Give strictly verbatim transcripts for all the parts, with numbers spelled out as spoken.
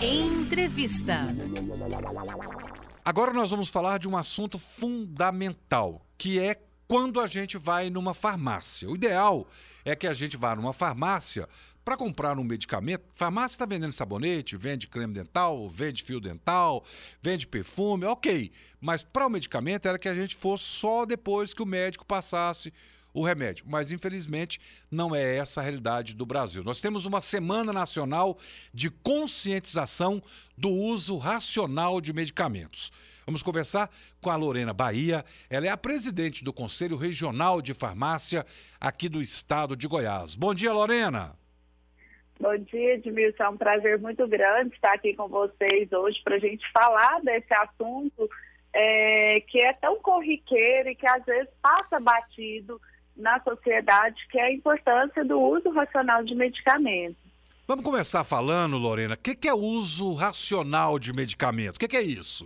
Entrevista. Agora nós vamos falar de um assunto fundamental, que é quando a gente vai numa farmácia. O ideal é que a gente vá numa farmácia para comprar um medicamento. Farmácia está vendendo sabonete, vende creme dental, vende fio dental, vende perfume, ok. Mas para o medicamento era que a gente fosse só depois que o médico passasse o remédio. Mas, infelizmente, não é essa a realidade do Brasil. Nós temos uma Semana Nacional de Conscientização do Uso Racional de Medicamentos. Vamos conversar com a Lorena Bahia. Ela é a presidente do Conselho Regional de Farmácia aqui do estado de Goiás. Bom dia, Lorena. Bom dia, Edmilson. É um prazer muito grande estar aqui com vocês hoje para a gente falar desse assunto é, que é tão corriqueiro e que às vezes passa batido na sociedade, que é a importância do uso racional de medicamentos. Vamos começar falando, Lorena, o que, que é uso racional de medicamento? O que, que é isso?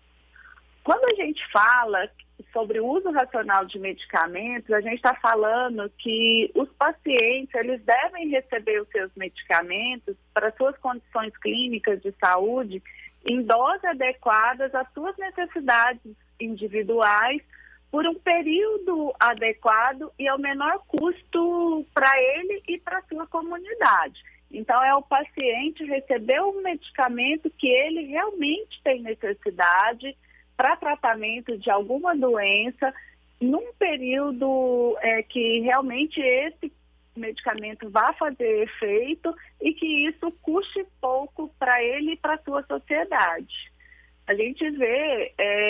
Quando a gente fala sobre o uso racional de medicamentos, a gente está falando que os pacientes eles devem receber os seus medicamentos para suas condições clínicas de saúde em doses adequadas às suas necessidades individuais, por um período adequado e ao menor custo para ele e para a sua comunidade. Então, é o paciente receber o medicamento que ele realmente tem necessidade para tratamento de alguma doença, num período é, que realmente esse medicamento vá fazer efeito e que isso custe pouco para ele e para a sua sociedade. A gente vê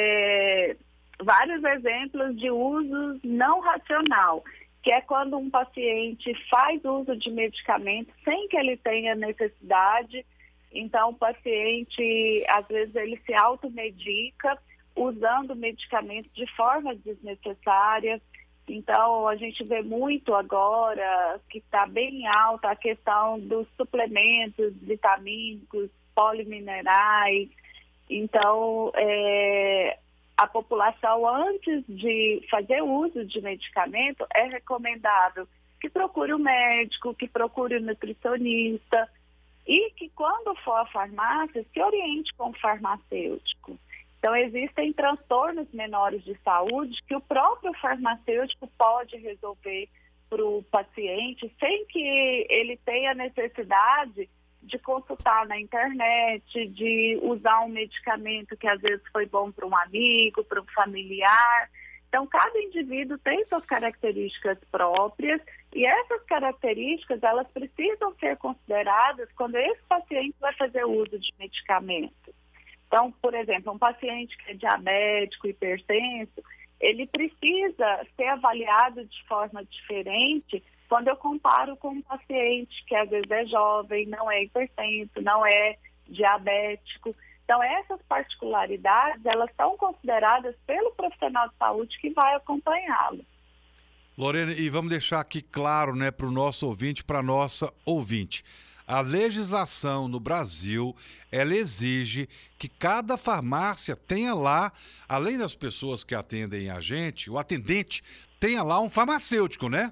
é, vários exemplos de uso não racional, que é quando um paciente faz uso de medicamento sem que ele tenha necessidade. Então, o paciente, às vezes, ele se automedica usando medicamentos de forma desnecessária. Então, a gente vê muito agora que está bem alta a questão dos suplementos vitamínicos, poliminerais. Então, é, a população, antes de fazer uso de medicamento, é recomendável que procure o médico, que procure o nutricionista e que, quando for à farmácia, se oriente com o farmacêutico. Então, existem transtornos menores de saúde que o próprio farmacêutico pode resolver para o paciente sem que ele tenha necessidade de consultar na internet, de usar um medicamento que às vezes foi bom para um amigo, para um familiar. Então, cada indivíduo tem suas características próprias e essas características, elas precisam ser consideradas quando esse paciente vai fazer uso de medicamento. Então, por exemplo, um paciente que é diabético, hipertenso, ele precisa ser avaliado de forma diferente quando eu comparo com um paciente que às vezes é jovem, não é hipertenso, não é diabético. Então, essas particularidades, elas são consideradas pelo profissional de saúde que vai acompanhá-lo. Lorena, e vamos deixar aqui claro, né, para o nosso ouvinte, para a nossa ouvinte. A legislação no Brasil, ela exige que cada farmácia tenha lá, além das pessoas que atendem a gente, o atendente tenha lá um farmacêutico, né?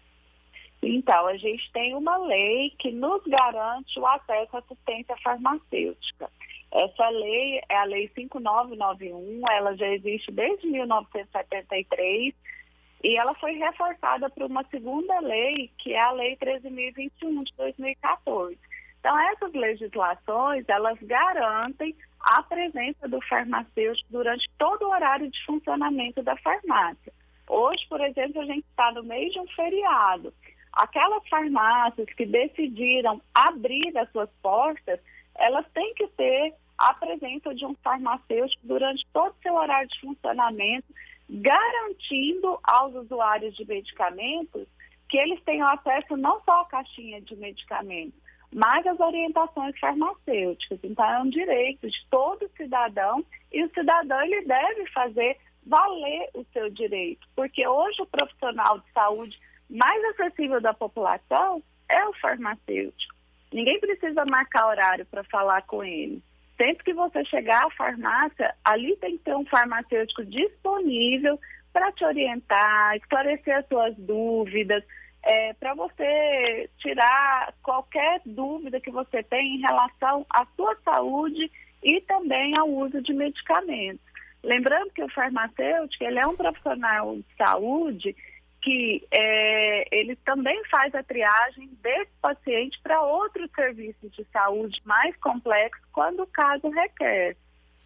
Então, a gente tem uma lei que nos garante o acesso à assistência farmacêutica. Essa lei é a Lei cinco nove nove um, ela já existe desde mil novecentos e setenta e três e ela foi reforçada por uma segunda lei, que é a Lei treze mil e vinte e um de dois mil e quatorze. Então, essas legislações, elas garantem a presença do farmacêutico durante todo o horário de funcionamento da farmácia. Hoje, por exemplo, a gente está no meio de um feriado. Aquelas farmácias que decidiram abrir as suas portas, elas têm que ter a presença de um farmacêutico durante todo o seu horário de funcionamento, garantindo aos usuários de medicamentos que eles tenham acesso não só à caixinha de medicamentos, mas às orientações farmacêuticas. Então, é um direito de todo cidadão e o cidadão ele deve fazer valer o seu direito, porque hoje o profissional de saúde mais acessível da população é o farmacêutico. Ninguém precisa marcar horário para falar com ele. Sempre que você chegar à farmácia, ali tem que ter um farmacêutico disponível para te orientar, esclarecer as suas dúvidas. é, para você tirar qualquer dúvida que você tem em relação à sua saúde e também ao uso de medicamentos. Lembrando que o farmacêutico, ele é um profissional de saúde que é, ele também faz a triagem desse paciente para outros serviços de saúde mais complexos, quando o caso requer.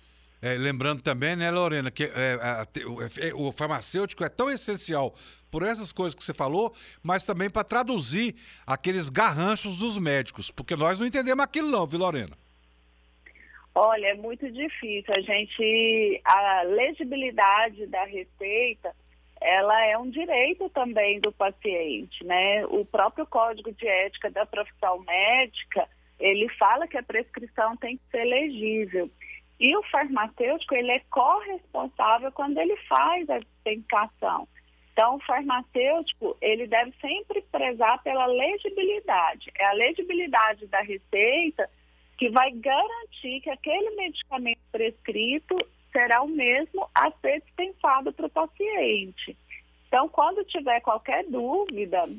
É, lembrando também, né, Lorena, que é, a, o, o farmacêutico é tão essencial por essas coisas que você falou, mas também para traduzir aqueles garranchos dos médicos, porque nós não entendemos aquilo não, viu, Lorena? Olha, é muito difícil. A gente, a legibilidade da receita, ela é um direito também do paciente, né? O próprio Código de Ética da Profissão Médica, ele fala que a prescrição tem que ser legível. E o farmacêutico, ele é corresponsável quando ele faz a dispensação. Então, o farmacêutico, ele deve sempre prezar pela legibilidade. É a legibilidade da receita que vai garantir que aquele medicamento prescrito será o mesmo a ser dispensado para o paciente. Então, quando tiver qualquer dúvida,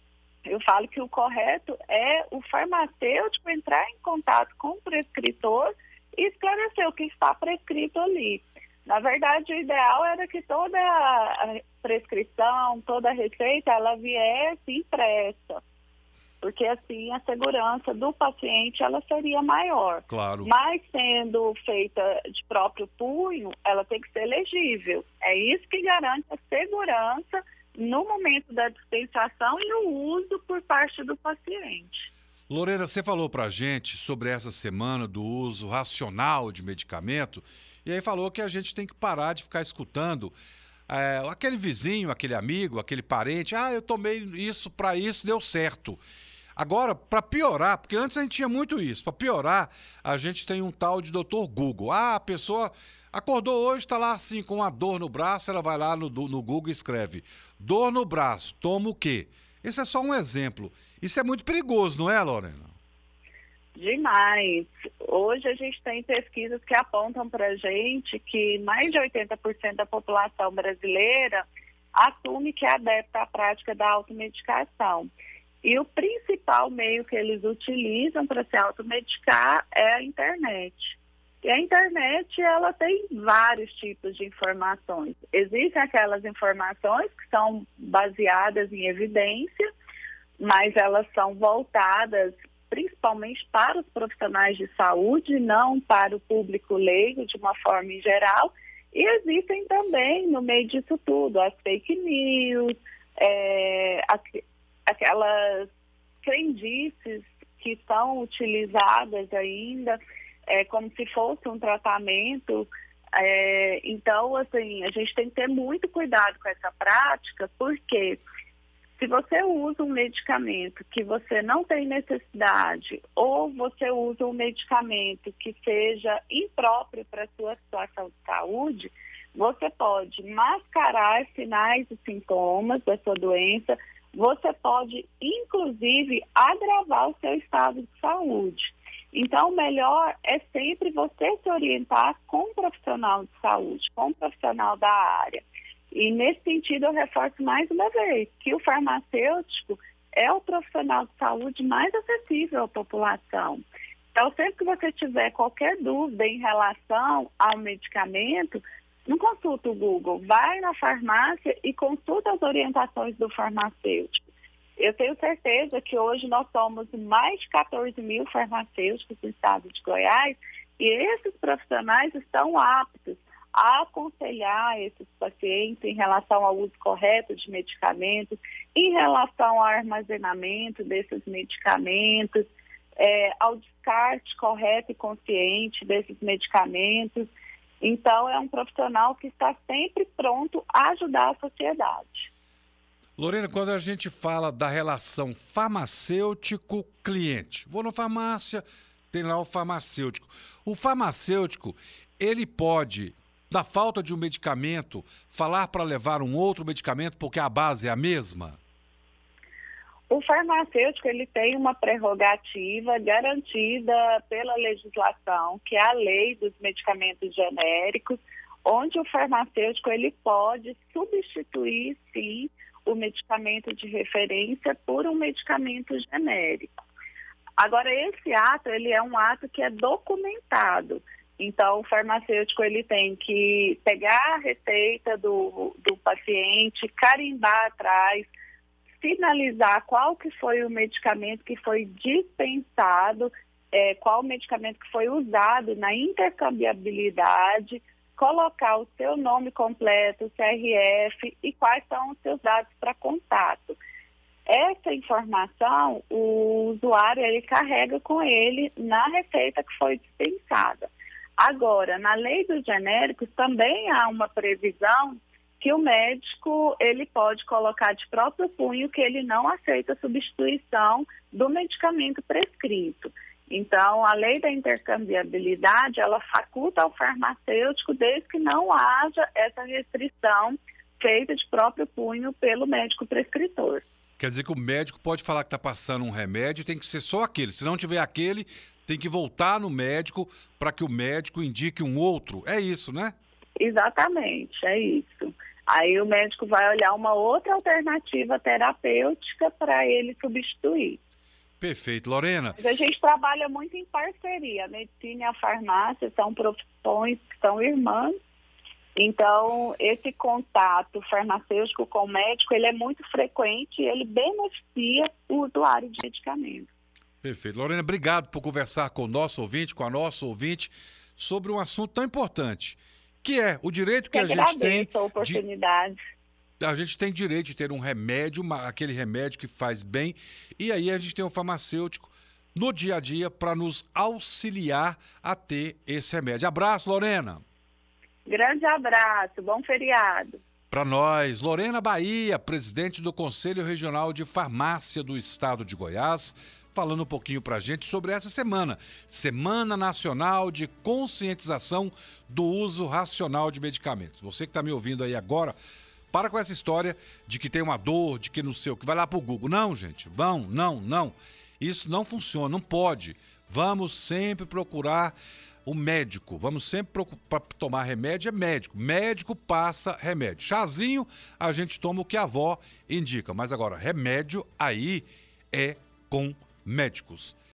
eu falo que o correto é o farmacêutico entrar em contato com o prescritor e esclarecer o que está prescrito ali. Na verdade, o ideal era que toda a prescrição, toda a receita, ela viesse impressa, porque assim a segurança do paciente ela seria maior. Claro. Mas sendo feita de próprio punho, ela tem que ser legível. É isso que garante a segurança no momento da dispensação e o uso por parte do paciente. Lorena, você falou pra gente sobre essa semana do uso racional de medicamento e aí falou que a gente tem que parar de ficar escutando é, aquele vizinho, aquele amigo, aquele parente, ah, eu tomei isso para isso, deu certo. Agora, para piorar, porque antes a gente tinha muito isso, para piorar, a gente tem um tal de doutor Google. Ah, a pessoa acordou hoje, está lá assim com uma dor no braço, ela vai lá no, no Google e escreve, dor no braço, toma o quê? Esse é só um exemplo. Isso é muito perigoso, não é, Lorena? Demais. Hoje a gente tem pesquisas que apontam para a gente que mais de oitenta por cento da população brasileira assume que é adepta à prática da automedicação. E o principal meio que eles utilizam para se automedicar é a internet. E a internet, ela tem vários tipos de informações. Existem aquelas informações que são baseadas em evidência, mas elas são voltadas principalmente para os profissionais de saúde, não para o público leigo de uma forma em geral. E existem também, no meio disso tudo, as fake news, é, aquelas crendices que são utilizadas ainda é, como se fosse um tratamento. É, então, assim, a gente tem que ter muito cuidado com essa prática, porque se você usa um medicamento que você não tem necessidade ou você usa um medicamento que seja impróprio para a sua situação de saúde, você pode mascarar sinais e sintomas da sua doença, você pode, inclusive, agravar o seu estado de saúde. Então, o melhor é sempre você se orientar com um profissional de saúde, com um profissional da área. E, nesse sentido, eu reforço mais uma vez que o farmacêutico é o profissional de saúde mais acessível à população. Então, sempre que você tiver qualquer dúvida em relação ao medicamento, não consulta o Google, vai na farmácia e consulta as orientações do farmacêutico. Eu tenho certeza que hoje nós somos mais de quatorze mil farmacêuticos no estado de Goiás e esses profissionais estão aptos a aconselhar esses pacientes em relação ao uso correto de medicamentos, em relação ao armazenamento desses medicamentos, é, ao descarte correto e consciente desses medicamentos. Então, é um profissional que está sempre pronto a ajudar a sociedade. Lorena, quando a gente fala da relação farmacêutico-cliente, vou na farmácia, tem lá o farmacêutico. O farmacêutico, ele pode, na falta de um medicamento, falar para levar um outro medicamento porque a base é a mesma? O farmacêutico, ele tem uma prerrogativa garantida pela legislação, que é a lei dos medicamentos genéricos, onde o farmacêutico ele pode substituir, sim, o medicamento de referência por um medicamento genérico. Agora, esse ato, ele é um ato que é documentado. Então, o farmacêutico ele tem que pegar a receita do, do paciente, carimbar atrás, finalizar qual que foi o medicamento que foi dispensado, é, qual o medicamento que foi usado na intercambiabilidade, colocar o seu nome completo, o C R F e quais são os seus dados para contato. Essa informação, o usuário ele carrega com ele na receita que foi dispensada. Agora, na lei dos genéricos também há uma previsão que o médico ele pode colocar de próprio punho que ele não aceita a substituição do medicamento prescrito. Então, a lei da intercambiabilidade, ela faculta ao farmacêutico desde que não haja essa restrição feita de próprio punho pelo médico prescritor. Quer dizer que o médico pode falar que está passando um remédio, tem que ser só aquele. Se não tiver aquele, tem que voltar no médico para que o médico indique um outro. É isso, né? Exatamente, é isso. Aí o médico vai olhar uma outra alternativa terapêutica para ele substituir. Perfeito. Lorena? Mas a gente trabalha muito em parceria. A medicina e a farmácia são profissões que são irmãs. Então, esse contato farmacêutico com o médico, ele é muito frequente e ele beneficia o usuário de medicamentos. Perfeito. Lorena, obrigado por conversar com o nosso ouvinte, com a nossa ouvinte, sobre um assunto tão importante, que é o direito que, que a gente tem... a oportunidade. De, a gente tem direito de ter um remédio, uma, aquele remédio que faz bem, e aí a gente tem um farmacêutico no dia a dia para nos auxiliar a ter esse remédio. Abraço, Lorena. Grande abraço, bom feriado. Para nós, Lorena Bahia, presidente do Conselho Regional de Farmácia do Estado de Goiás, falando um pouquinho para a gente sobre essa semana, Semana Nacional de Conscientização do Uso Racional de Medicamentos. Você que está me ouvindo aí agora, para com essa história de que tem uma dor, de que não sei o que, vai lá para o Google. Não, gente, vão, não, não. Isso não funciona, não pode. Vamos sempre procurar o médico, vamos sempre para tomar remédio, é médico. Médico passa remédio. Chazinho, a gente toma o que a avó indica. Mas agora, remédio aí é com médicos.